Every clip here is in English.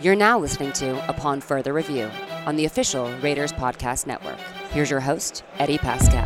You're now listening to Upon Further Review on the official Raiders Podcast Network. Here's your host, Eddie Pascal.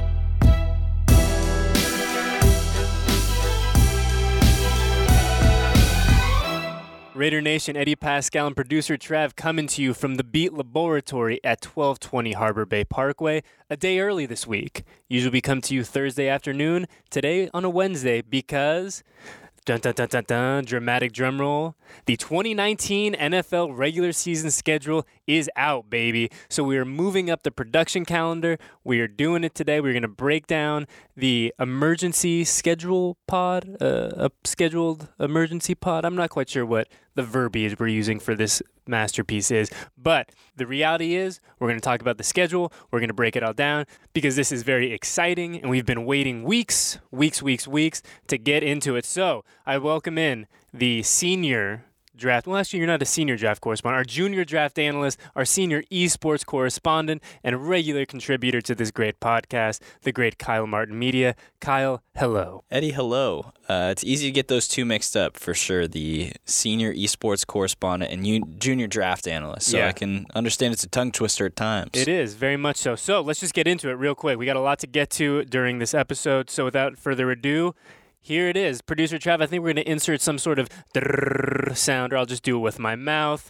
Raider Nation, Eddie Pascal and producer Trav coming to you from the Beat Laboratory at 1220 Harbor Bay Parkway, a day early this week. Usually we come to you Thursday afternoon, today on a Wednesday because... Dun, dun, dun, dun, dun, dramatic drum roll. The 2019 NFL regular season schedule is out, baby. So we are moving up the production calendar. We are doing it today. We're going to break down the emergency schedule pod, a scheduled emergency pod. I'm not quite sure what the verbiage we're using for this masterpiece is, but the reality is we're going to talk about the schedule. We're going to break it all down because this is very exciting and we've been waiting weeks to get into it. So I welcome in the senior draft. Well, actually, you're not a senior draft correspondent. Our junior draft analyst, our senior esports correspondent, and regular contributor to this great podcast, the great Kyle Martin Media. Kyle, hello. Eddie, hello. It's easy to get those two mixed up for sure. The senior esports correspondent and junior draft analyst. So yeah. I can understand it's a tongue twister at times. It is, very much so. So let's just get into it real quick. We got a lot to get to during this episode. So without further ado, here it is. Producer Trav, I think we're going to insert some sort of sound, or I'll just do it with my mouth.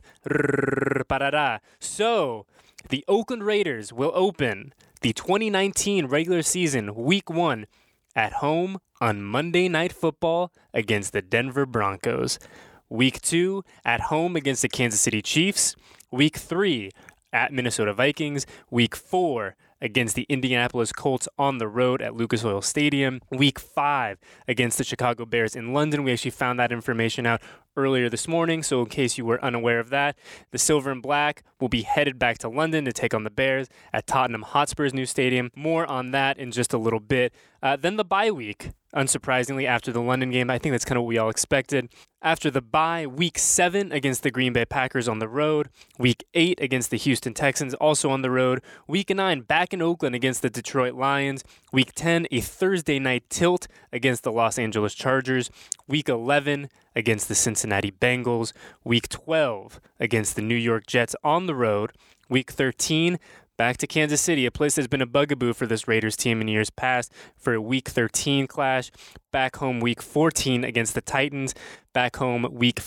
So, the Oakland Raiders will open the 2019 regular season Week 1 at home on Monday Night Football against the Denver Broncos. Week 2 at home against the Kansas City Chiefs. Week 3 at Minnesota Vikings. Week 4 against the Indianapolis Colts on the road at Lucas Oil Stadium. Week 5 against the Chicago Bears in London. We actually found that information out earlier this morning, so in case you were unaware of that, the Silver and Black will be headed back to London to take on the Bears at Tottenham Hotspur's new stadium. More on that in just a little bit. Then the bye week, unsurprisingly, after the London game. I think that's kind of what we all expected. After the bye, Week 7 against the Green Bay Packers on the road. Week 8 against the Houston Texans, also on the road. Week 9 back in Oakland against the Detroit Lions. Week 10, a Thursday night tilt against the Los Angeles Chargers. Week 11 against the Cincinnati Bengals. Week 12 against the New York Jets on the road. Week 13 back to Kansas City, a place that's been a bugaboo for this Raiders team in years past, for a Week 13 clash. Back home Week 14 against the Titans. Back home Week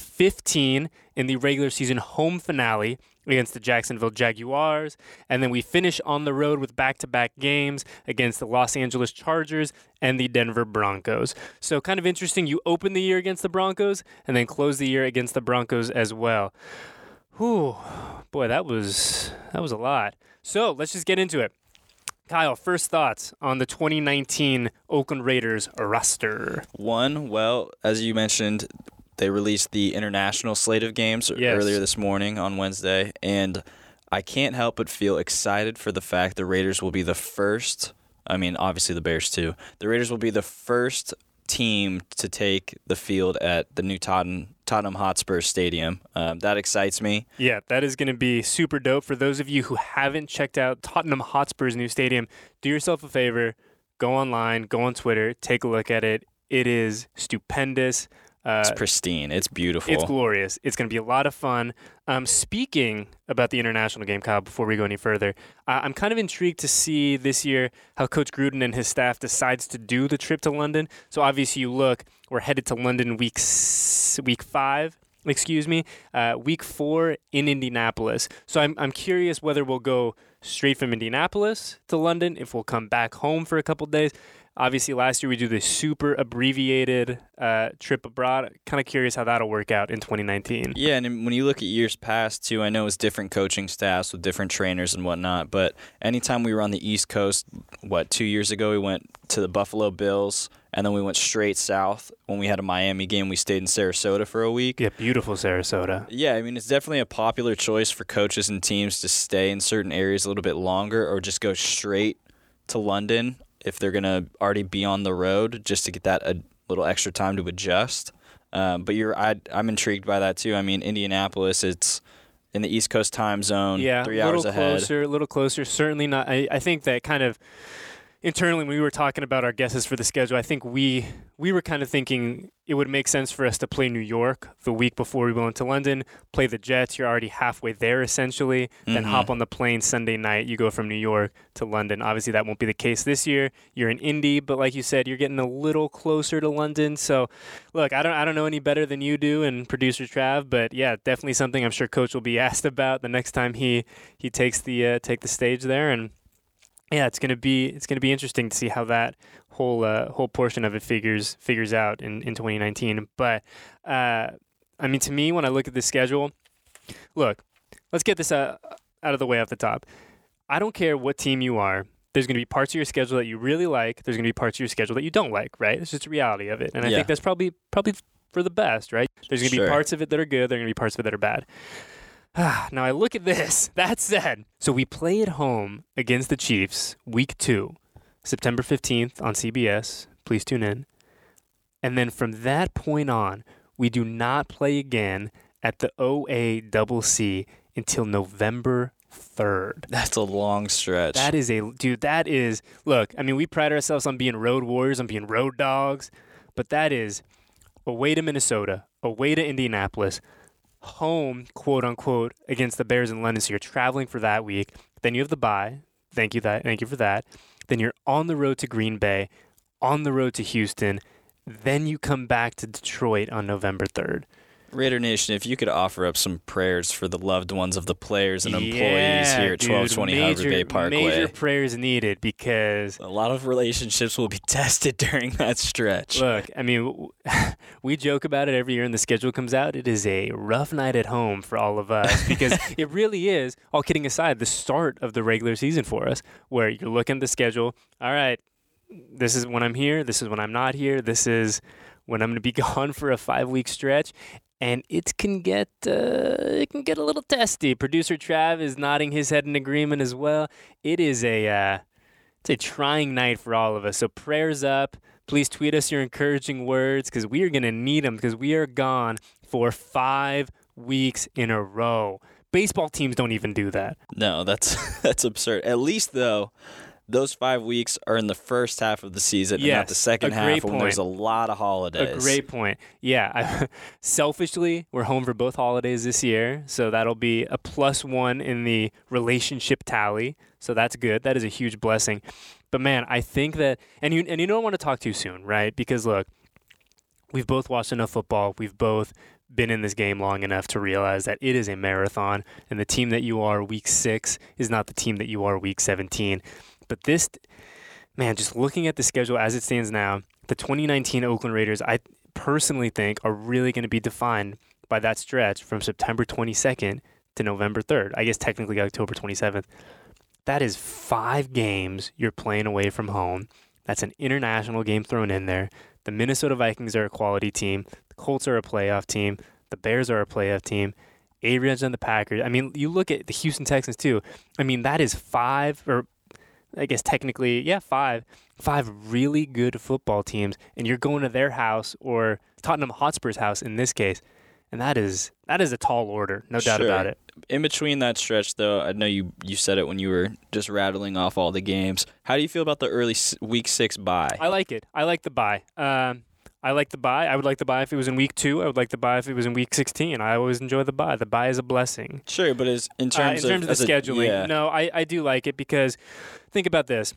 15 in the regular season home finale against the Jacksonville Jaguars. And then we finish on the road with back-to-back games against the Los Angeles Chargers and the Denver Broncos. So kind of interesting. You open the year against the Broncos and then close the year against the Broncos as well. Whew, boy, that was a lot. So let's just get into it. Kyle, first thoughts on the 2019 Oakland Raiders roster. Well, as you mentioned, they released the international slate of games earlier this morning on Wednesday, and I can't help but feel excited for the fact the Raiders will be the first, obviously the Bears too, the Raiders will be the first team to take the field at the new Tottenham Hotspur Stadium. That excites me. Yeah, that is going to be super dope. For those of you who haven't checked out Tottenham Hotspur's new stadium, do yourself a favor, go online, go on Twitter, take a look at it. It is stupendous. It's pristine. It's beautiful. It's glorious. It's going to be a lot of fun. Speaking about the international game, Kyle, before we go any further, I'm kind of intrigued to see this year how Coach Gruden and his staff decides to do the trip to London. So obviously we're headed to London week 5. Week 4 in Indianapolis. So I'm curious whether we'll go straight from Indianapolis to London, if we'll come back home for a couple days. Obviously, last year we do this super abbreviated trip abroad. Kind of curious how that'll work out in 2019. Yeah, and when you look at years past, too, I know it's different coaching staffs with different trainers and whatnot, but anytime we were on the East Coast, 2 years ago, we went to the Buffalo Bills, and then we went straight south. When we had a Miami game, we stayed in Sarasota for a week. Yeah, beautiful Sarasota. Yeah, it's definitely a popular choice for coaches and teams to stay in certain areas a little bit longer or just go straight to London if they're going to already be on the road, just to get that a little extra time to adjust. But I'm intrigued by that too. Indianapolis, it's in the East Coast time zone, 3 hours ahead. A little closer. Certainly not. I think that kind of internally, when we were talking about our guesses for the schedule, I think we were kind of thinking it would make sense for us to play New York the week before we go into London, play the Jets. You're already halfway there, essentially. Then hop on the plane Sunday night. You go from New York to London. Obviously, that won't be the case this year. You're in Indy, but like you said, you're getting a little closer to London. So, look, I don't know any better than you do and producer Trav, but yeah, definitely something I'm sure Coach will be asked about the next time he takes the stage there. And yeah, it's gonna be interesting to see how that whole portion of it figures out in 2019. But I mean, to me, when I look at the schedule, look, let's get this out of the way off the top. I don't care what team you are. There's going to be parts of your schedule that you really like. There's going to be parts of your schedule that you don't like, right? It's just the reality of it. And I think that's probably for the best, right? There's going to be parts of it that are good. There are going to be parts of it that are bad. Now I look at this. That said, so we play at home against the Chiefs week 2, September 15th on CBS. Please tune in. And then from that point on, we do not play again at the OACC until November 3rd. That's a long stretch. That is, look, I mean, we pride ourselves on being road warriors, on being road dogs, but that is away to Minnesota, away to Indianapolis, home, quote unquote, against the Bears in London. So you're traveling for that week. Then you have the bye. Thank you for that. Then you're on the road to Green Bay, on the road to Houston. Then you come back to Detroit on November 3rd. Raider Nation, if you could offer up some prayers for the loved ones of the players and employees here at 1220 Harbor Bay Parkway. Major prayers needed because a lot of relationships will be tested during that stretch. Look, I mean, we joke about it every year and the schedule comes out. It is a rough night at home for all of us because it really is, all kidding aside, the start of the regular season for us where you're looking at the schedule. All right, this is when I'm here. This is when I'm not here. This is when I'm going to be gone for a 5-week stretch. And it can get a little testy. Producer Trav is nodding his head in agreement as well. It is it's a trying night for all of us. So prayers up. Please tweet us your encouraging words because we are going to need them because we are gone for 5 weeks in a row. Baseball teams don't even do that. No, that's absurd. At least, though, those 5 weeks are in the first half of the season and not the second half when there's a lot of holidays. A great point. Yeah. Selfishly, we're home for both holidays this year, so that'll be a +1 in the relationship tally. So that's good. That is a huge blessing. But, man, I think that – and you don't want to talk too soon, right? Because, look, we've both watched enough football. We've both been in this game long enough to realize that it is a marathon, and the team that you are week 6 is not the team that you are week 17. But this, man, just looking at the schedule as it stands now, the 2019 Oakland Raiders, I personally think, are really going to be defined by that stretch from September 22nd to November 3rd. I guess technically October 27th. That is 5 games you're playing away from home. That's an international game thrown in there. The Minnesota Vikings are a quality team. The Colts are a playoff team. The Bears are a playoff team. Arians and the Packers. I mean, you look at the Houston Texans too. I mean, that is 5 or I guess technically, 5 really good football teams, and you're going to their house or Tottenham Hotspur's house in this case, and that is a tall order, no doubt about it. In between that stretch, though, I know you said it when you were just rattling off all the games. How do you feel about the early week 6 bye? I like it. I like the bye. I like the bye. I would like the bye if it was in week 2. I would like the bye if it was in week 16. I always enjoy the bye. The bye is a blessing. Sure, but in terms of the scheduling, no, I do like it because think about this.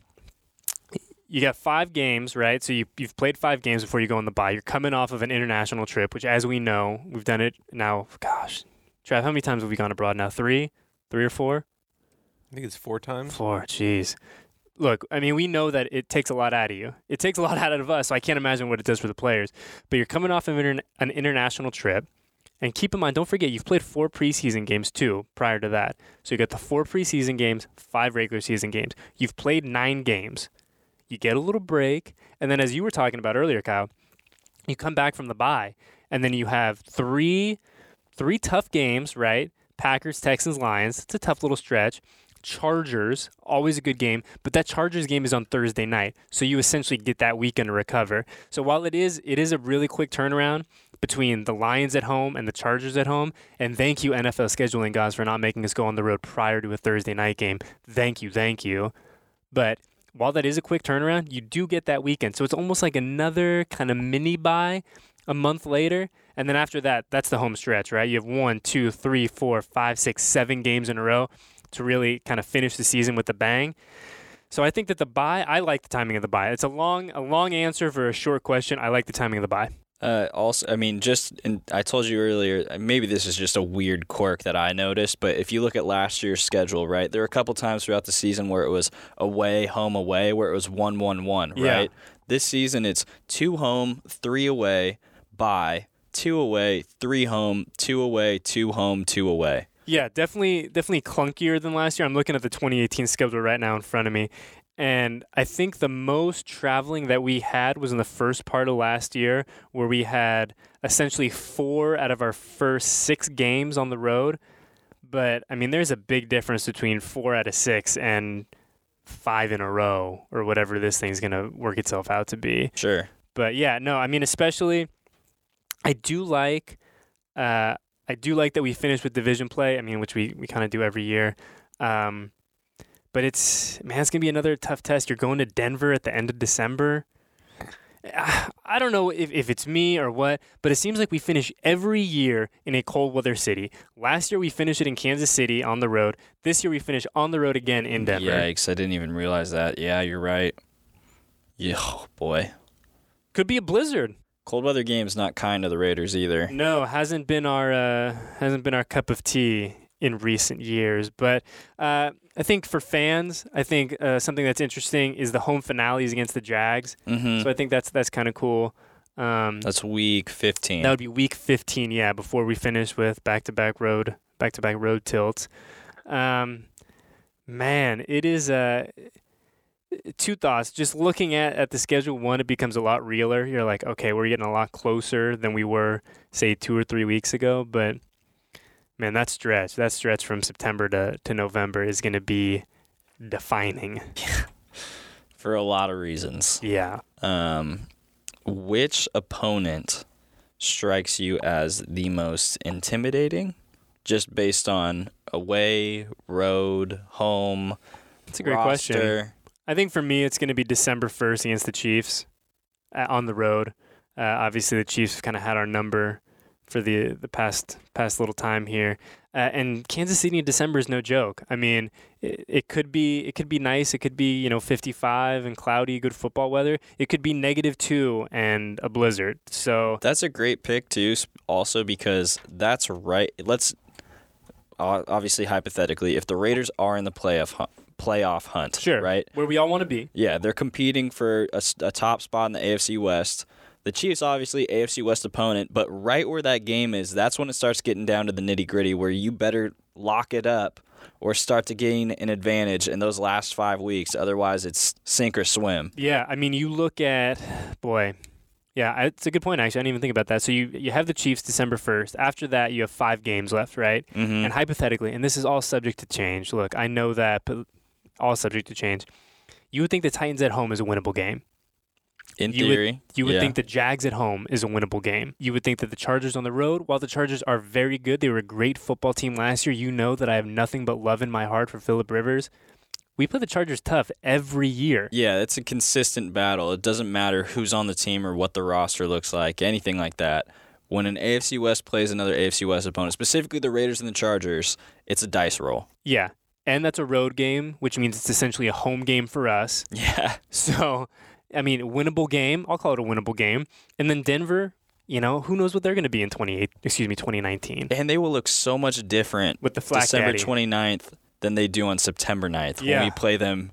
You got 5 games, right? So you've played 5 games before you go on the bye. You're coming off of an international trip, which, as we know, we've done it now. Gosh, Trav, how many times have we gone abroad now? 3 or 4? I think it's 4 times. 4, jeez. Look, I mean, we know that it takes a lot out of you. It takes a lot out of us, so I can't imagine what it does for the players. But you're coming off of an international trip, and keep in mind, don't forget, you've played 4 preseason games, too, prior to that. So you got the 4 preseason games, 5 regular season games. You've played 9 games. You get a little break, and then as you were talking about earlier, Kyle, you come back from the bye, and then you have 3 tough games, right? Packers, Texans, Lions. It's a tough little stretch. Chargers, always a good game, but that Chargers game is on Thursday night, so you essentially get that weekend to recover. So while it is a really quick turnaround between the Lions at home and the Chargers at home, and thank you NFL scheduling guys for not making us go on the road prior to a Thursday night game. Thank you. But while that is a quick turnaround, you do get that weekend. So it's almost like another kind of mini bye a month later. And then after that, that's the home stretch, right? You have 1, 2, 3, 4, 5, 6, 7 games in a row to really kind of finish the season with a bang. So I think that the bye, I like the timing of the bye. It's a long answer for a short question. I like the timing of the bye. Also, I mean, I told you earlier, maybe this is just a weird quirk that I noticed, but if you look at last year's schedule, right, there were a couple times throughout the season where it was away, home, away, where it was 1-1-1, right? Yeah. This season, it's 2 home, 3 away, bye, 2 away, 3 home, 2 away, 2 home, 2 away. Yeah, definitely clunkier than last year. I'm looking at the 2018 schedule right now in front of me. And I think the most traveling that we had was in the first part of last year, where we had essentially 4 out of our first 6 games on the road. But, I mean, there's a big difference between 4 out of 6 and 5 in a row, or whatever this thing's going to work itself out to be. Sure. But, yeah, no, I mean, especially, I do like that we finished with division play, I mean, which we kind of do every year. But it's going to be another tough test. You're going to Denver at the end of December. I don't know if it's me or what, but it seems like we finish every year in a cold weather city. Last year we finished it in Kansas City on the road. This year we finish on the road again in Denver. Yikes, I didn't even realize that. Yeah, you're right. Yeah, oh boy. Could be a blizzard. Cold weather game's not kind to the Raiders either. No, hasn't been our cup of tea in recent years. But I think for fans, something that's interesting is the home finales against the Jags. Mm-hmm. So I think that's kind of cool. That's week 15. That would be week 15, yeah, before we finish with back-to-back road tilts. Man, it is 2 thoughts. Just looking at the schedule, one, it becomes a lot realer. You're like, okay, we're getting a lot closer than we were, say, 2 or 3 weeks ago. But, man, that stretch from September to November is going to be defining. For a lot of reasons. Yeah. Which opponent strikes you as the most intimidating, just based on away, road, home, That's a great roster? question. I think for me, it's going to be December 1st against the Chiefs on the road. Obviously, the Chiefs kind of had our number for the past little time here. And Kansas City in December is no joke. I mean, it could be nice. It could be 55 and cloudy, good football weather. It could be -2 and a blizzard. So that's a great pick too. Also because that's right. Let's obviously hypothetically, if the Raiders are in the playoff hunt, sure, right, where we all want to be. Yeah, they're competing for a top spot in the AFC West. The Chiefs, obviously, AFC West opponent, but right where that game is, that's when it starts getting down to the nitty-gritty, where you better lock it up or start to gain an advantage in those last 5 weeks. Otherwise, it's sink or swim. Yeah, I mean, you look at, yeah, it's a good point, actually. I didn't even think about that. So you have the Chiefs December 1st. After that, you have 5 games left, right? Mm-hmm. And hypothetically, and this is all subject to change. Look, I know that, but all subject to change. You would think the Titans at home is a winnable game. In theory. You would think the Jags at home is a winnable game. You would think that the Chargers on the road, while the Chargers are very good, they were a great football team last year. You know that I have nothing but love in my heart for Phillip Rivers. We play the Chargers tough every year. Yeah, it's a consistent battle. It doesn't matter who's on the team or what the roster looks like, anything like that. When an AFC West plays another AFC West opponent, specifically the Raiders and the Chargers, it's a dice roll. Yeah, and that's a road game, which means it's essentially a home game for us. Yeah. So, I mean, winnable game. I'll call it a winnable game. And then Denver, who knows what they're going to be in 2019. And they will look so much different with the Flat December Daddy 29th than they do on September 9th yeah. when we play them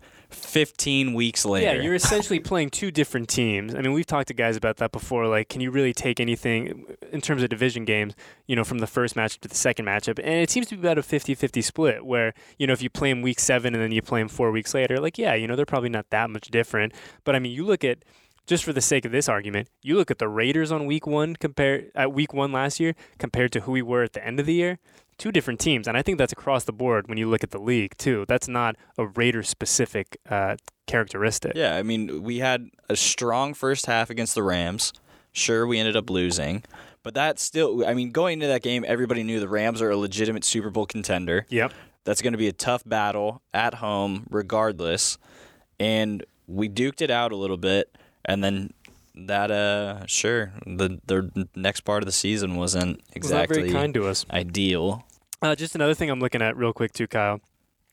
15 weeks later. Yeah, you're essentially playing 2 different teams. I mean, we've talked to guys about that before. Like, can you really take anything in terms of division games, from the first matchup to the second matchup? And it seems to be about a 50-50 split where, if you play them week 7 and then you play them 4 weeks later, like, yeah, they're probably not that much different. But, I mean, you look at, just for the sake of this argument, you look at the Raiders on week 1 last year compared to who we were at the end of the year. 2 different teams, and I think that's across the board when you look at the league, too. That's not a Raiders-specific characteristic. Yeah, I mean, we had a strong first half against the Rams. Sure, we ended up losing, but that's still, I mean, going into that game, everybody knew the Rams are a legitimate Super Bowl contender. Yep. That's going to be a tough battle at home regardless, and we duked it out a little bit, and then that the next part of the season wasn't exactly very kind to us. Ideal. Just another thing I'm looking at real quick too, Kyle.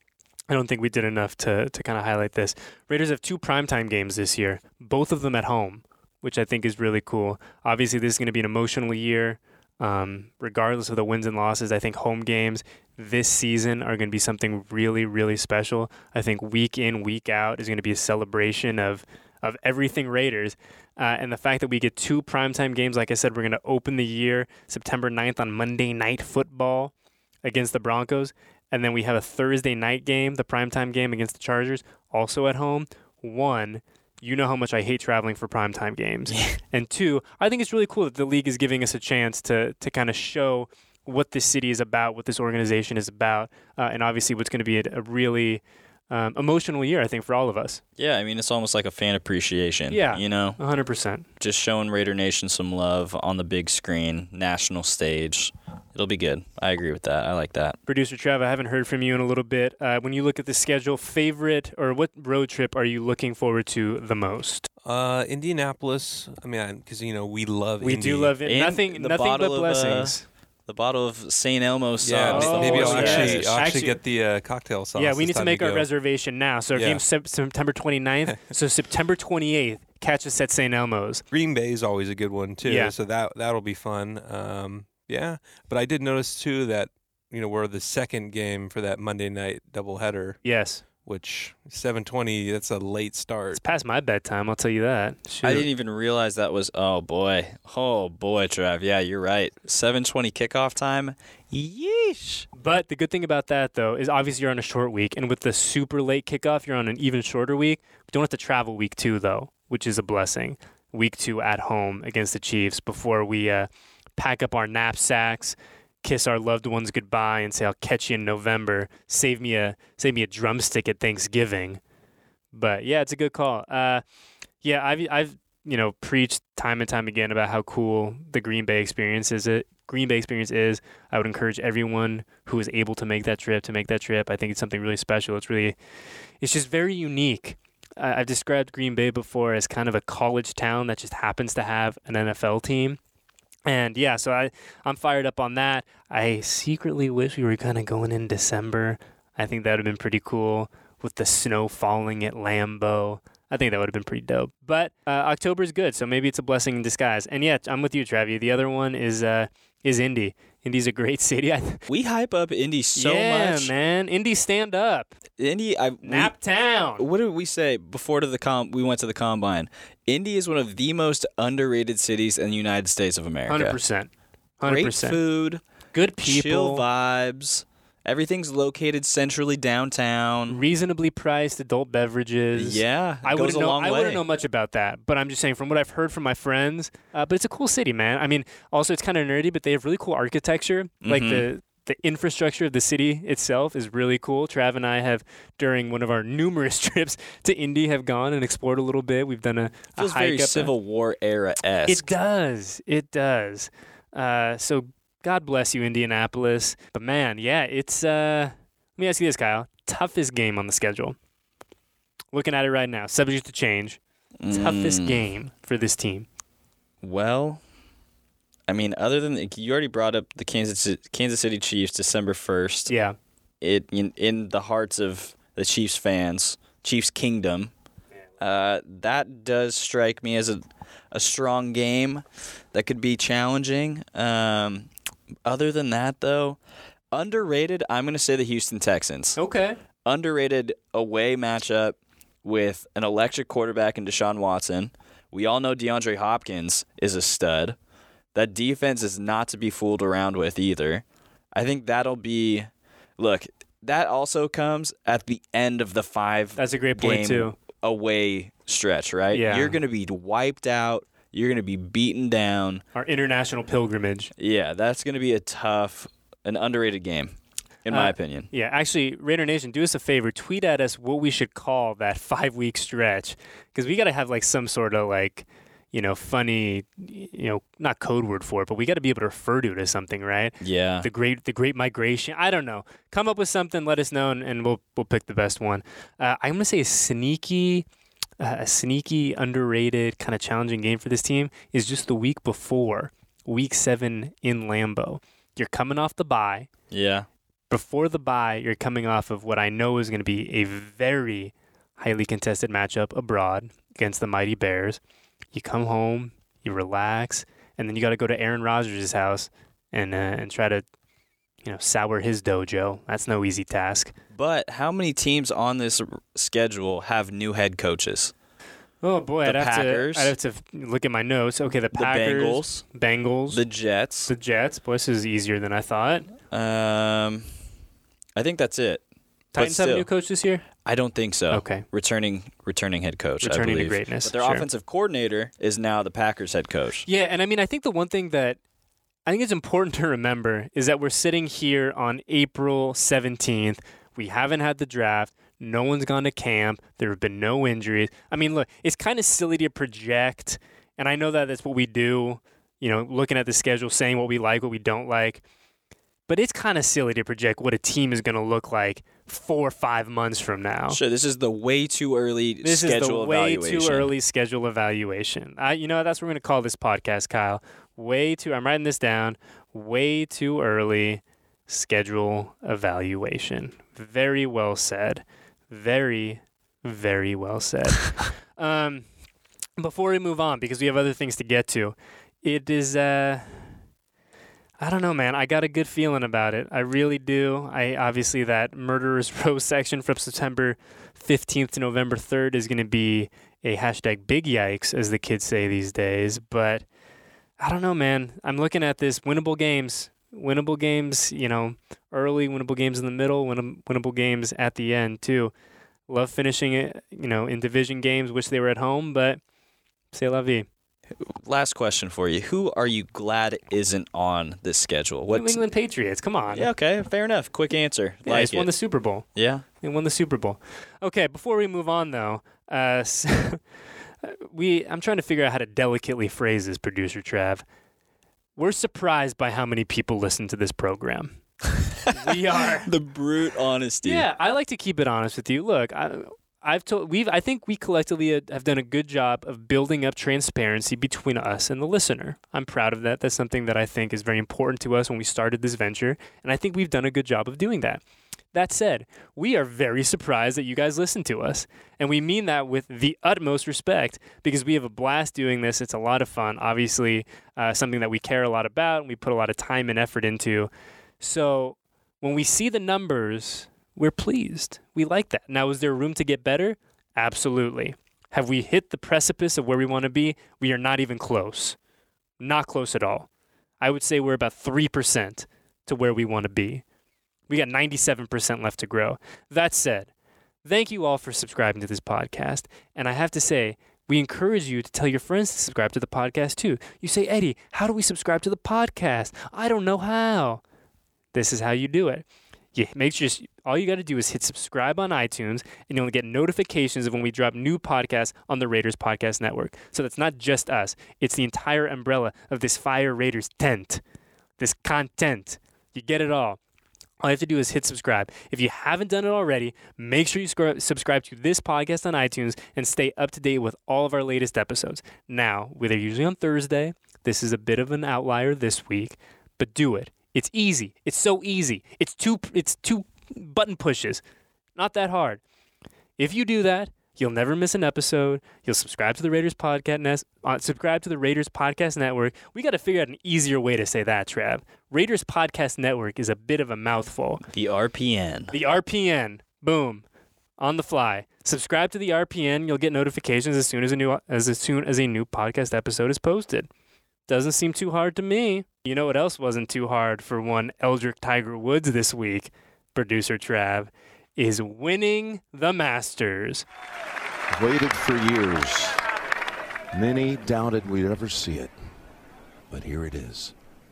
I don't think we did enough to kind of highlight this. Raiders have 2 primetime games this year, both of them at home, which I think is really cool. Obviously, this is going to be an emotional year. Regardless of the wins and losses, I think home games this season are going to be something really, really special. I think week in, week out is going to be a celebration of everything Raiders. And the fact that we get 2 primetime games, like I said, we're going to open the year September 9th on Monday Night Football against the Broncos. And then we have a Thursday night game, the primetime game against the Chargers, also at home. 1, you know how much I hate traveling for primetime games. And 2, I think it's really cool that the league is giving us a chance to kind of show what this city is about, what this organization is about, and obviously what's going to be a really emotional year, I think, for all of us. Yeah, I mean, it's almost like a fan appreciation. Yeah, you know? 100%. Just showing Raider Nation some love on the big screen, national stage. It'll be good. I agree with that. I like that. Producer Trev, I haven't heard from you in a little bit. When you look at the schedule, favorite or what road trip are you looking forward to the most? Indianapolis. I mean, because, we love We Indy. do love it. Nothing but blessings. The bottle of St. Elmo's yeah, sauce. Maybe I'll yes. actually get the cocktail sauce. Yeah, we need to make our go. reservation now. So our game's September 29th. So September 28th, catch us at St. Elmo's. Green Bay is always a good one, too. Yeah. So that'll be fun. Yeah. But I did notice, too, that, we're the second game for that Monday night doubleheader. Yes. Which 7:20, that's a late start. It's past my bedtime, I'll tell you that. Shoot. I didn't even realize that was, oh boy, Trav. Yeah, you're right. 7:20 kickoff time. Yeesh. But the good thing about that, though, is obviously you're on a short week. And with the super late kickoff, you're on an even shorter week. We don't have to travel week 2, though, which is a blessing. Week 2 at home against the Chiefs before we pack up our knapsacks, kiss our loved ones goodbye, and say, I'll catch you in November. Save me a drumstick at Thanksgiving. But, yeah, it's a good call. Yeah, I've preached time and time again about how cool the Green Bay experience is. I would encourage everyone who is able to make that trip to make that trip. I think it's something really special. It's just very unique. I've described Green Bay before as kind of a college town that just happens to have an NFL team. And yeah, so I'm fired up on that. I secretly wish we were kind of going in December. I think that would have been pretty cool with the snow falling at Lambeau. I think that would have been pretty dope. But October is good, so maybe it's a blessing in disguise. And yeah, I'm with you, Travi. The other one is Indy. Indy's a great city. We hype up Indy so much. Yeah, man. Indy, stand up. Indy, Naptown. What did we say before we went to the Combine? Indy is one of the most underrated cities in the United States of America. 100%. Great food. Good people. Chill vibes. Everything's located centrally downtown. Reasonably priced adult beverages. Yeah, I wouldn't know much about that, but I'm just saying from what I've heard from my friends. But it's a cool city, man. I mean, also it's kind of nerdy, but they have really cool architecture. Mm-hmm. Like the infrastructure of the city itself is really cool. Trav and I have, during one of our numerous trips to Indy, have gone and explored a little bit. We've done a feels hike very up Civil War era-esque. It does. So God bless you, Indianapolis. But man, yeah, it's let me ask you this, Kyle. Toughest game on the schedule. Looking at it right now, subject to change. Toughest game for this team. Well, I mean, other than you already brought up the Kansas City Chiefs, December 1st. Yeah. In the hearts of the Chiefs fans, Chiefs Kingdom. That does strike me as a strong game that could be challenging. Other than that, though, underrated, I'm going to say the Houston Texans. Okay. Underrated away matchup with an electric quarterback in Deshaun Watson. We all know DeAndre Hopkins is a stud. That defense is not to be fooled around with either. I think that'll be... Look, that also comes at the end of the 5 That's a great point, too. Away stretch, right? Yeah. You're going to be wiped out. You're going to be beaten down. Our international pilgrimage. Yeah, that's going to be an underrated game, in my opinion. Yeah, actually, Raider Nation, do us a favor. Tweet at us what we should call that 5-week stretch, because we got to have some sort of funny, not code word for it, but we got to be able to refer to it as something, right? Yeah. The great migration. I don't know. Come up with something. Let us know, and we'll pick the best one. I'm gonna say a sneaky a sneaky, underrated, kind of challenging game for this team is just the week before, week 7 in Lambeau. You're coming off the bye. Yeah. Before the bye, you're coming off of what I know is going to be a very highly contested matchup abroad against the mighty Bears. You come home, you relax, and then you got to go to Aaron Rodgers' house and try to, sour his dojo. That's no easy task. But how many teams on this schedule have new head coaches? Oh boy, I'd have to look at my notes. Okay, the Packers, the Bengals, the Jets. Boy, this is easier than I thought. I think that's it. Titans have a new coach this year? I don't think so. Okay. Returning head coach, I Returning to believe. greatness. But their offensive coordinator is now the Packers head coach. Yeah, and I think the one thing that I think it's important to remember is that we're sitting here on April 17th. We haven't had the draft. No one's gone to camp. There have been no injuries. Look, it's kind of silly to project, and I know that that's what we do, looking at the schedule, saying what we like, what we don't like. But it's kind of silly to project what a team is going to look like 4 or 5 months from now. Sure, this is the way too early schedule evaluation. This is the way too early schedule evaluation. That's what we're going to call this podcast, Kyle. I'm writing this down. Way too early schedule evaluation. Very well said. Very, very well said. Before we move on, because we have other things to get to, it is, I don't know, man. I got a good feeling about it. I really do. Obviously, that Murderers Row section from September 15th to November 3rd is going to be a hashtag big yikes, as the kids say these days. But I don't know, man. I'm looking at this winnable games, early, winnable games in the middle, winnable games at the end, too. Love finishing it, in division games. Wish they were at home, but c'est la vie. Last question for you. Who are you glad isn't on this schedule? New England Patriots. Come on. Yeah, okay. Fair enough. Quick answer. Yeah, they just won the Super Bowl. Yeah. They won the Super Bowl. Okay, before we move on, though, I'm trying to figure out how to delicately phrase this, producer Trav. We're surprised by how many people listen to this program. We are. The brute honesty. Yeah, I like to keep it honest with you. Look, I think we collectively have done a good job of building up transparency between us and the listener. I'm proud of that. That's something that I think is very important to us when we started this venture, and I think we've done a good job of doing that. That said, we are very surprised that you guys listen to us, and we mean that with the utmost respect because we have a blast doing this. It's a lot of fun, obviously, something that we care a lot about and we put a lot of time and effort into. So when we see the numbers, we're pleased. We like that. Now, is there room to get better? Absolutely. Have we hit the precipice of where we want to be? We are not even close. Not close at all. I would say we're about 3% to where we want to be. We got 97% left to grow. That said, thank you all for subscribing to this podcast. And I have to say, we encourage you to tell your friends to subscribe to the podcast too. You say, Eddie, how do we subscribe to the podcast? I don't know how. This is how you do it. All you got to do is hit subscribe on iTunes, and you'll get notifications of when we drop new podcasts on the Raiders Podcast Network. So that's not just us. It's the entire umbrella of this Fire Raiders tent, this content. You get it all. All you have to do is hit subscribe. If you haven't done it already, make sure you subscribe to this podcast on iTunes and stay up to date with all of our latest episodes. Now, they're usually on Thursday. This is a bit of an outlier this week, but do it. It's easy. It's so easy. It's two button pushes. Not that hard. If you do that, you'll never miss an episode. You'll subscribe to the Raiders Podcast Network. We got to figure out an easier way to say that, Trav. Raiders Podcast Network is a bit of a mouthful. The RPN. The RPN. Boom. On the fly. Subscribe to the RPN. You'll get notifications as soon as a new podcast episode is posted. Doesn't seem too hard to me. You know what else wasn't too hard for one Eldrick Tiger Woods this week, producer Trav, is winning the Masters. Waited for years. Many doubted we'd ever see it. But here it is.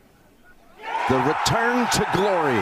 The return to glory.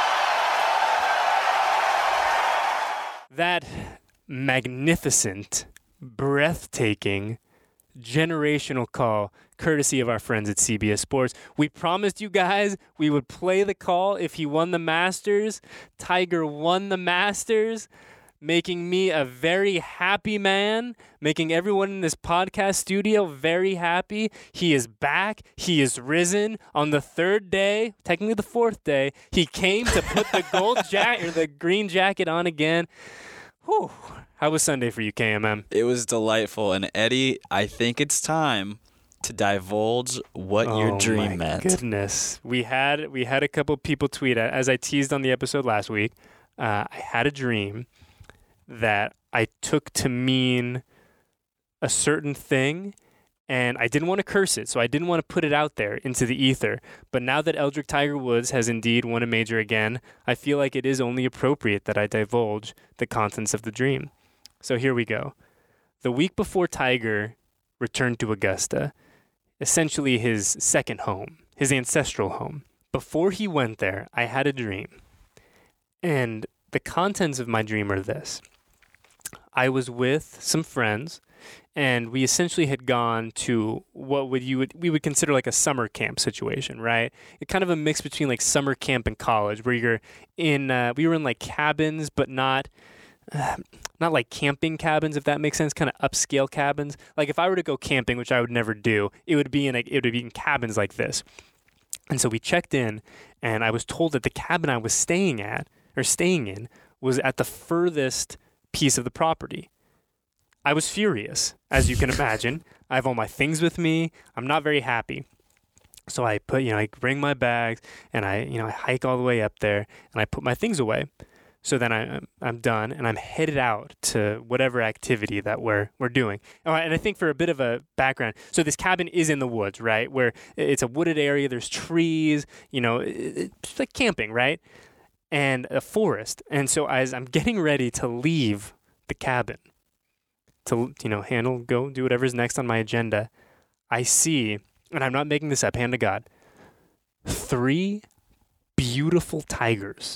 That magnificent, breathtaking, generational call, courtesy of our friends at CBS Sports. We promised you guys we would play the call if he won the Masters. Tiger won the Masters. making me a very happy man, making everyone in this podcast studio very happy. He is back. He is risen. On the third day, technically the fourth day, he came to put the gold jacket or the green jacket on again. Whew. How was Sunday for you, KMM? It was delightful. And Eddie, I think it's time to divulge what your dream meant. Goodness. We had a couple people tweet, as I teased on the episode last week, I had a dream that I took to mean a certain thing, and I didn't want to curse it, so I didn't want to put it out there into the ether. But now that Eldrick Tiger Woods has indeed won a major again, I feel like it is only appropriate that I divulge the contents of the dream. So here we go. The week before Tiger returned to Augusta, essentially his second home, his ancestral home, before he went there, I had a dream. And the contents of my dream are this. I was with some friends, and we essentially had gone to what we would consider like a summer camp situation, right? It's kind of a mix between like summer camp and college, where you're in. We were in like cabins, but not like camping cabins, if that makes sense. Kind of upscale cabins. Like if I were to go camping, which I would never do, it would be in cabins like this. And so we checked in, and I was told that the cabin I was staying in was at the furthest piece of the property. I was furious, as you can imagine. I have all my things with me. I'm not very happy. So I bring my bags, and I hike all the way up there, and I put my things away. So then I'm done, and I'm headed out to whatever activity that we're doing. And I think for a bit of a background, so this cabin is in the woods, right? Where it's a wooded area. There's trees. It's like camping, right? And a forest. And so as I'm getting ready to leave the cabin to, go do whatever's next on my agenda, I see, and I'm not making this up, hand to God, 3 beautiful tigers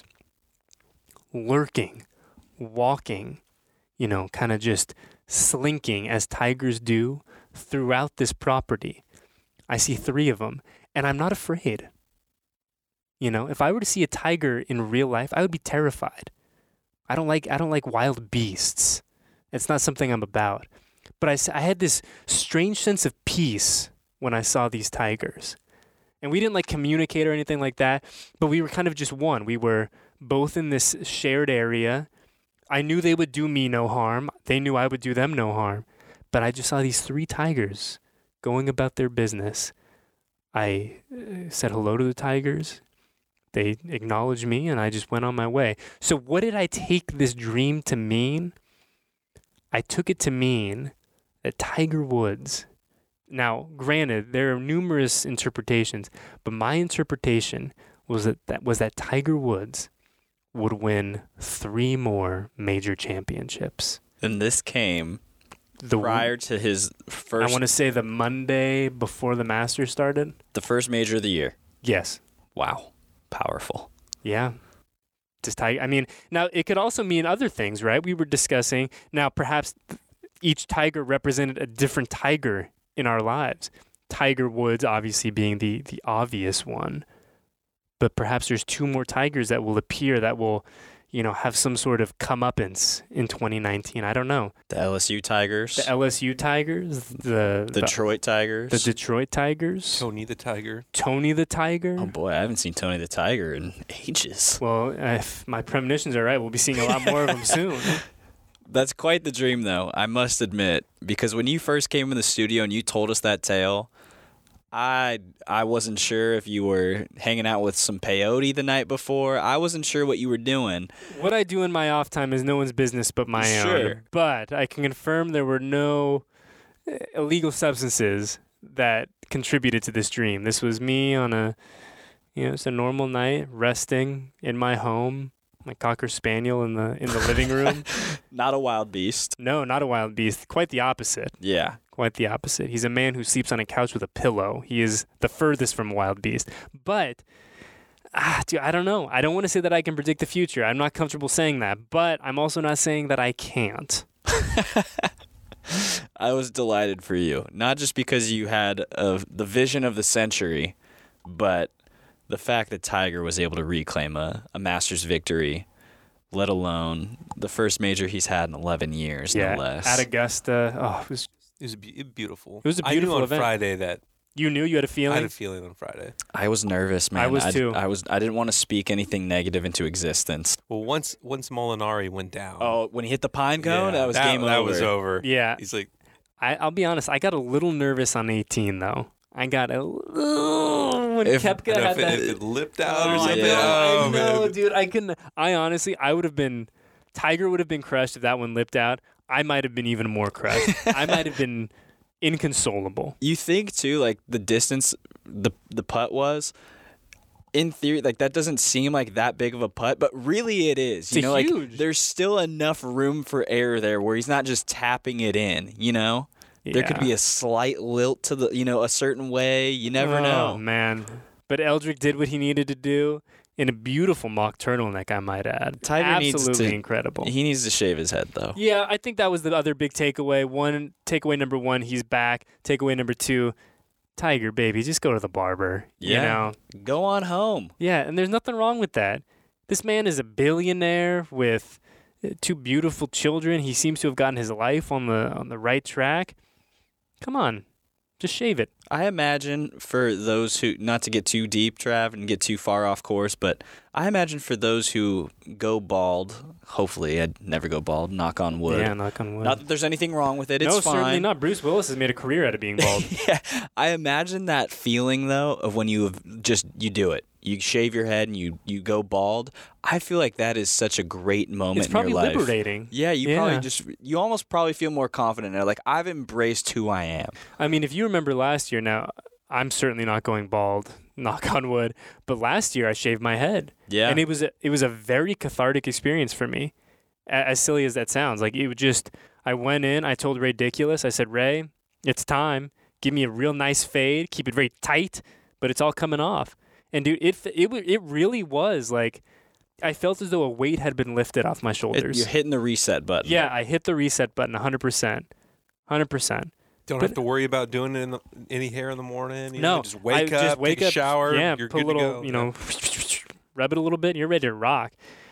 lurking, walking, kind of just slinking as tigers do throughout this property. I see 3 of them, and I'm not afraid. If I were to see a tiger in real life, I would be terrified. I don't like wild beasts. It's not something I'm about. But I had this strange sense of peace when I saw these tigers. And we didn't communicate or anything like that, but we were kind of just one. We were both in this shared area. I knew they would do me no harm. They knew I would do them no harm. But I just saw these 3 tigers going about their business. I said hello to the tigers. They acknowledged me, and I just went on my way. So what did I take this dream to mean? I took it to mean that Tiger Woods, now granted, there are numerous interpretations, but my interpretation was that Tiger Woods would win 3 more major championships. And this came prior to his first... I want to say the Monday before the Masters started. The first major of the year. Yes. Wow. Powerful. Yeah. Just tiger. I mean, now it could also mean other things, right? We were discussing, now perhaps each tiger represented a different tiger in our lives. Tiger Woods obviously being the obvious one. But perhaps there's 2 more tigers that will appear that will, have some sort of comeuppance in 2019. I don't know. The LSU Tigers. The LSU Tigers. The Detroit Tigers. The Detroit Tigers. Tony the Tiger. Tony the Tiger. Oh, boy, I haven't seen Tony the Tiger in ages. Well, if my premonitions are right, we'll be seeing a lot more of them soon. That's quite the dream, though, I must admit, because when you first came in the studio and you told us that tale, I wasn't sure if you were hanging out with some peyote the night before. I wasn't sure what you were doing. What I do in my off time is no one's business but my own. But I can confirm there were no illegal substances that contributed to this dream. This was me on it's a normal night, resting in my home, my Cocker Spaniel in the living room. Not a wild beast. No, not a wild beast. Quite the opposite. Yeah. Quite the opposite. He's a man who sleeps on a couch with a pillow. He is the furthest from a wild beast. But, dude, I don't know. I don't want to say that I can predict the future. I'm not comfortable saying that. But I'm also not saying that I can't. I was delighted for you. Not just because you had the vision of the century, but the fact that Tiger was able to reclaim a Masters victory let alone the first major he's had in 11 years, no less. At Augusta. Oh, it was beautiful. It was a beautiful event. event. Friday that you knew you had a feeling. I had a feeling on Friday. I was nervous, man. I was too. I didn't want to speak anything negative into existence. Well, once Molinari went down. Oh, when he hit the pine cone, that was game over. That was over. Yeah. He's like, I'll be honest. I got a little nervous on 18 though. I got a little when Koepka had that. If it lipped out or something. I know, dude. I would have been. Tiger would have been crushed if that one lipped out. I might have been even more crushed. I might have been inconsolable. You think too, like the distance the putt was. In theory, like that doesn't seem like that big of a putt, but really it is. It's huge. Like there's still enough room for error there where he's not just tapping it in. There could be a slight lilt to the, a certain way. You never know. Oh man! But Eldrick did what he needed to do in a beautiful mock turtleneck, I might add. Tiger absolutely incredible. He needs to shave his head though. Yeah, I think that was the other big takeaway. Takeaway number 1, he's back. Takeaway number 2. Tiger, baby, just go to the barber. Yeah. Go on home. Yeah, and there's nothing wrong with that. This man is a billionaire with 2 beautiful children. He seems to have gotten his life on the right track. Come on. Just shave it. I imagine for those who, not to get too deep, Trav, and get too far off course, but I imagine for those who go bald, hopefully I'd never go bald, knock on wood. Yeah, knock on wood. Not that there's anything wrong with it, it's fine. No, certainly not. Bruce Willis has made a career out of being bald. Yeah, I imagine that feeling, though, of when you do it. You shave your head and you go bald. I feel like that is such a great moment in your life. It's probably liberating. Yeah, you almost probably feel more confident now. Like, I've embraced who I am. I mean, if you remember last year, now, I'm certainly not going bald, knock on wood, but last year I shaved my head. Yeah. And it was a very cathartic experience for me, as silly as that sounds. Like, it would just, I went in, I told Ridiculous, I said, Ray, it's time. Give me a real nice fade, keep it very tight, but it's all coming off. And dude, it really was like I felt as though a weight had been lifted off my shoulders. You're hitting the reset button. Yeah, I hit the reset button 100%. 100%. Don't have to worry about doing it any hair in the morning. No, just wake up, take a shower. Yeah, you're put good a little, to go. Rub it a little bit, and you're ready to rock.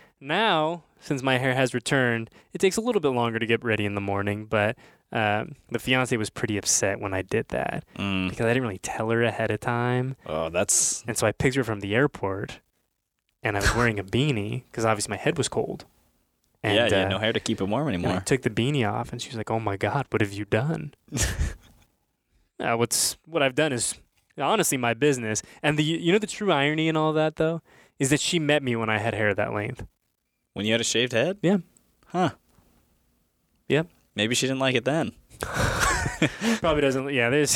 Now, since my hair has returned, it takes a little bit longer to get ready in the morning, but the fiance was pretty upset when I did that because I didn't really tell her ahead of time. Oh, that's... And so I picked her from the airport, and I was wearing a beanie because obviously my head was cold. And, you had no hair to keep it warm anymore. I took the beanie off, and she was like, "Oh my God, what have you done?" What I've done is honestly my business. And the true irony in all that though is that she met me when I had hair that length. When you had a shaved head? Yeah. Huh. Yep. Maybe she didn't like it then. Probably doesn't. Yeah, there's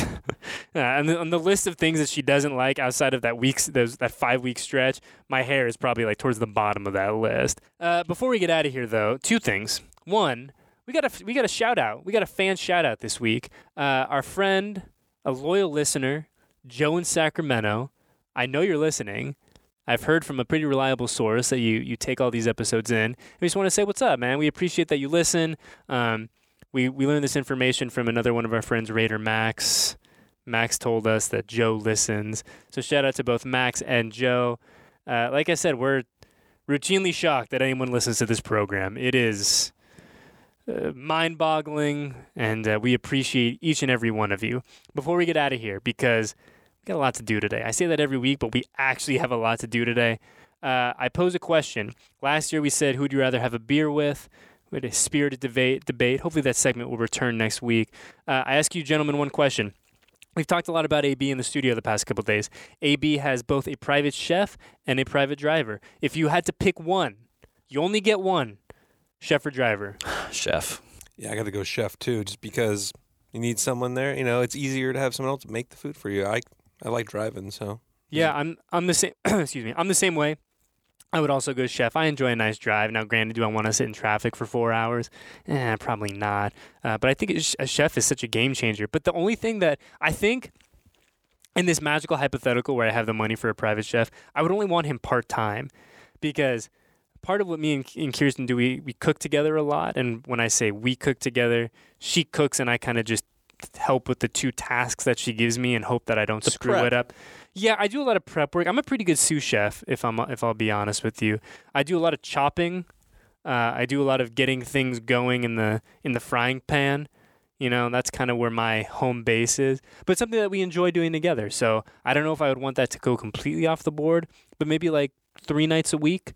on the list of things that she doesn't like outside of that 5-week stretch, my hair is probably like towards the bottom of that list. Before we get out of here, though, 2 things. One, we got a shout out. We got a fan shout out this week. Our friend, a loyal listener, Joe in Sacramento. I know you're listening. I've heard from a pretty reliable source that you take all these episodes in. We just want to say what's up, man. We appreciate that you listen. We learned this information from another one of our friends, Raider Max. Max told us that Joe listens. So shout out to both Max and Joe. Like I said, we're routinely shocked that anyone listens to this program. It is mind-boggling, and we appreciate each and every one of you. Before we get out of here, because we got a lot to do today. I say that every week, but we actually have a lot to do today. I pose a question. Last year we said, who would you rather have a beer with? We had a spirited debate. Hopefully that segment will return next week. I ask you gentlemen one question. We've talked a lot about AB in the studio the past couple of days. AB has both a private chef and a private driver. If you had to pick one, you only get one, chef or driver? Chef. Yeah, I got to go chef too, just because you need someone there. It's easier to have someone else make the food for you. I like driving, so. Yeah, I'm the same. Excuse me. I'm the same way. I would also go chef. I enjoy a nice drive. Now, granted, do I want to sit in traffic for 4 hours? Probably not. But I think a chef is such a game changer. But the only thing that I think in this magical hypothetical where I have the money for a private chef, I would only want him part-time because part of what me and Kirsten do, we cook together a lot. And when I say we cook together, she cooks and I kind of just help with the 2 tasks that she gives me and hope that I don't screw it up. Yeah, I do a lot of prep work. I'm a pretty good sous chef, if I'll be honest with you. I do a lot of chopping. I do a lot of getting things going in the frying pan. You know, that's kind of where my home base is. But it's something that we enjoy doing together. So I don't know if I would want that to go completely off the board, but maybe like 3 nights a week,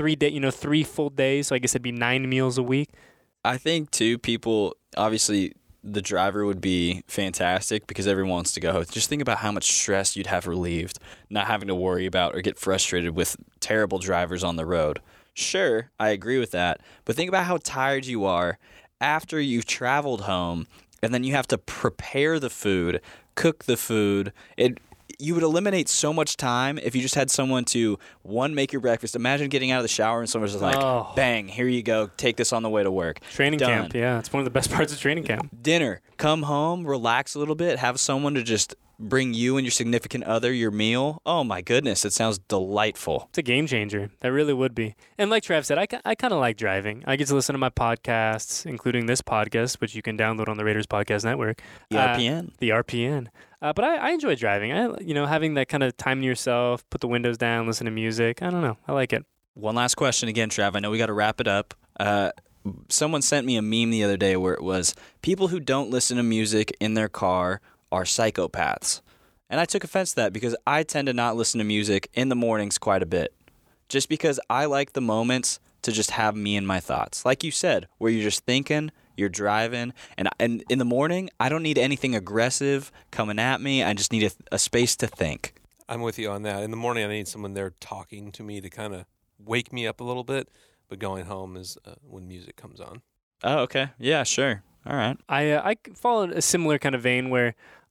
3 full days. So I guess it'd be 9 meals a week. I think, too, people, obviously, the driver would be fantastic because everyone wants to go. Just think about how much stress you'd have relieved, not having to worry about or get frustrated with terrible drivers on the road. Sure, I agree with that. But think about how tired you are after you've traveled home, and then you have to prepare the food, cook the food. You would eliminate so much time if you just had someone to, one, make your breakfast. Imagine getting out of the shower and someone's just like, bang, here you go, take this on the way to work. Training camp, yeah. It's one of the best parts of training camp. Dinner, come home, relax a little bit, have someone to just bring you and your significant other your meal. Oh, my goodness, it sounds delightful. It's a game changer. That really would be. And like Trav said, I kind of like driving. I get to listen to my podcasts, including this podcast, which you can download on the Raiders Podcast Network. The RPN. The RPN. But I enjoy driving. Having that kind of time to yourself, put the windows down, listen to music. I don't know. I like it. One last question again, Trav. I know we got to wrap it up. Someone sent me a meme the other day where it was, people who don't listen to music in their car are psychopaths. And I took offense to that because I tend to not listen to music in the mornings quite a bit. Just because I like the moments to just have me and my thoughts. Like you said, where you're just thinking, you're driving, and in the morning, I don't need anything aggressive coming at me. I just need a space to think. I'm with you on that. In the morning, I need someone there talking to me to kind of wake me up a little bit, but going home is when music comes on. Oh, okay. Yeah, sure. All right. I follow a similar kind of vein where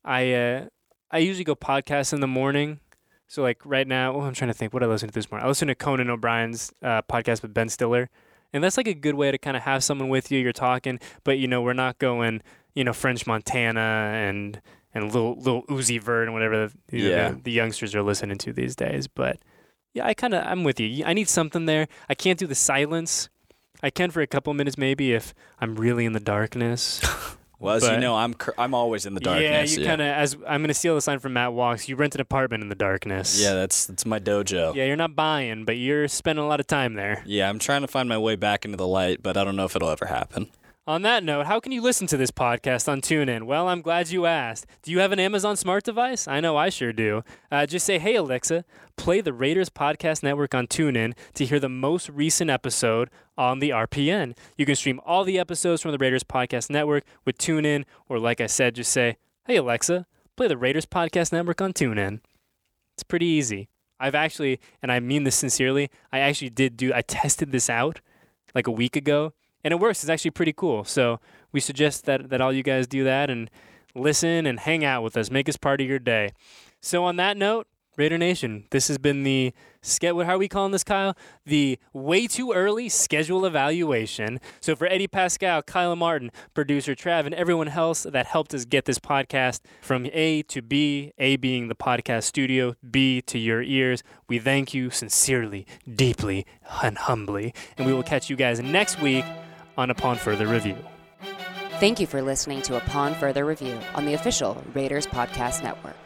I usually go podcast in the morning. So like right now, I'm trying to think what I listened to this morning. I listened to Conan O'Brien's podcast with Ben Stiller. And that's like a good way to kind of have someone with you. You're talking, but we're not going, French Montana and Lil Uzi Vert and whatever the youngsters are listening to these days. But yeah, I'm with you. I need something there. I can't do the silence. I can for a couple minutes maybe if I'm really in the darkness. Well, as you know, I'm always in the darkness. Yeah, you kind of, as I'm going to steal the sign from Matt Walks, you rent an apartment in the darkness. Yeah, that's my dojo. Yeah, you're not buying, but you're spending a lot of time there. Yeah, I'm trying to find my way back into the light, but I don't know if it'll ever happen. On that note, how can you listen to this podcast on TuneIn? Well, I'm glad you asked. Do you have an Amazon smart device? I know I sure do. Just say, hey, Alexa, play the Raiders Podcast Network on TuneIn to hear the most recent episode on the RPN. You can stream all the episodes from the Raiders Podcast Network with TuneIn, or like I said, just say, hey, Alexa, play the Raiders Podcast Network on TuneIn. It's pretty easy. I've actually, and I mean this sincerely, I tested this out like a week ago. And it works. It's actually pretty cool. So we suggest that all you guys do that and listen and hang out with us. Make us part of your day. So on that note, Raider Nation, this has been the, how are we calling this, Kyle? The way too early schedule evaluation. So for Eddie Pascal, Kyle Martin, producer Trav, and everyone else that helped us get this podcast from A to B, A being the podcast studio, B to your ears, we thank you sincerely, deeply, and humbly. And we will catch you guys next week on Upon Further Review. Thank you for listening to Upon Further Review on the official Raiders Podcast Network.